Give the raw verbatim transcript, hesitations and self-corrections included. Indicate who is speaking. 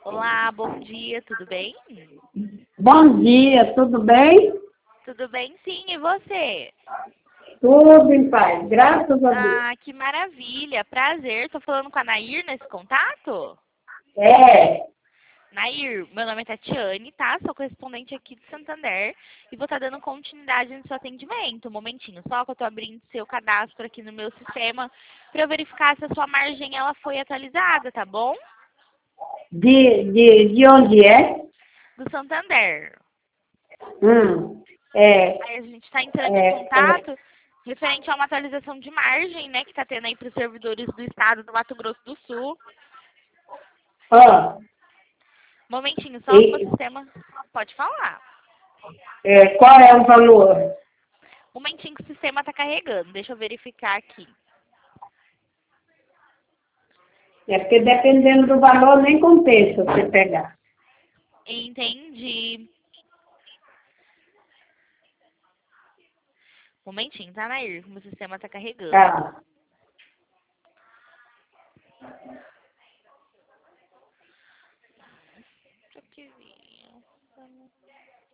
Speaker 1: Olá, bom dia, tudo bem?
Speaker 2: Bom dia, tudo bem?
Speaker 1: Tudo bem, sim, e você?
Speaker 2: Tudo em paz, graças a Deus.
Speaker 1: Ah, que maravilha, prazer. Estou falando com a Nair nesse contato?
Speaker 2: É,
Speaker 1: Nair, meu nome é Tatiane, tá? Sou correspondente aqui de Santander e vou estar dando continuidade no seu atendimento. Um momentinho só que eu estou abrindo seu cadastro aqui no meu sistema para eu verificar se a sua margem ela foi atualizada, tá bom?
Speaker 2: de, de, de onde é?
Speaker 1: Do Santander.
Speaker 2: Hum, é,
Speaker 1: Aí a gente está entrando em
Speaker 2: é, é,
Speaker 1: contato referente a uma atualização de margem, né, que está tendo aí para os servidores do estado do Mato Grosso do Sul.
Speaker 2: ó,
Speaker 1: Momentinho, só que o meu
Speaker 2: e,
Speaker 1: sistema pode falar.
Speaker 2: é, qual é o valor?
Speaker 1: Momentinho que o sistema está carregando, deixa eu verificar aqui.
Speaker 2: É porque dependendo do valor nem compensa você pegar.
Speaker 1: Entendi. Momentinho, tá, Nair? O meu sistema está carregando.
Speaker 2: Tá.
Speaker 1: Deixa eu ver.